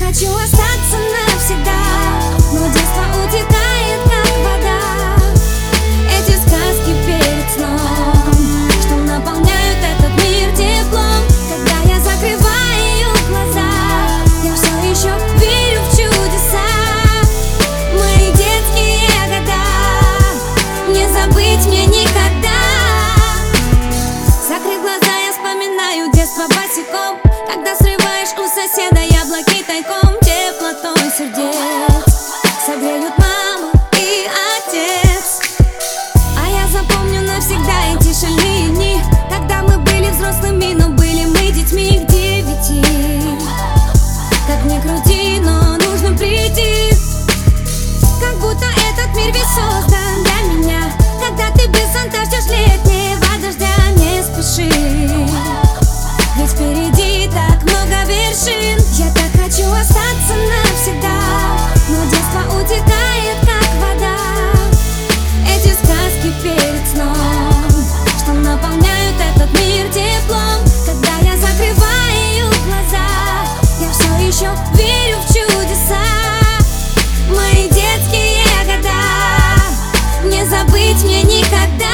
хочу остаться навсегда, но детство утекает, как вода. Эти сказки перед сном, что наполняют этот мир теплом. Когда я закрываю глаза, я все еще верю в чудеса. Мои детские года не забыть мне никогда. Закрыв глаза, я вспоминаю детство босиком, когда срываешь у соседа яблоки тайком. Теплотой сердец согреют мама и отец. А я запомню навсегда эти шальные дни, когда мы были взрослыми, но были мы детьми к 9. Как ни крути, но нужно прийти. Как будто этот мир весь создан для меня. Когда ты без зонта ждешь летнего дождя, не спеши, ведь впереди так много вершин. Я так хочу остаться навсегда, но детство утекает, как вода. Эти сказки перед сном, что наполняют этот мир теплом. Когда я закрываю глаза, я все еще верю в чудеса. Мои детские года не забыть мне никогда.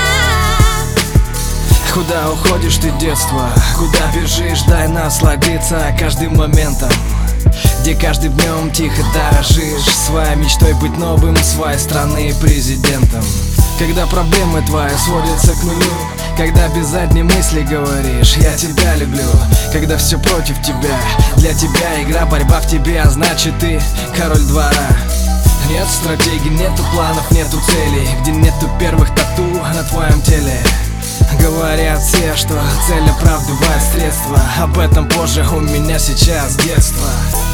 Куда уходишь ты, детство? Куда бежишь? Дай насладиться каждым моментом, где каждым днем тихо дорожишь своей мечтой быть новым своей страны президентом. Когда проблемы твои сводятся к нулю, когда без задней мысли говоришь «я тебя люблю», когда все против тебя, для тебя игра, борьба в тебе, а значит ты король двора. Нет стратегий, нету планов, нету целей, где нету первых тату на твоем теле. Говорят все, что цель оправдывает средства, об этом позже, у меня сейчас детство.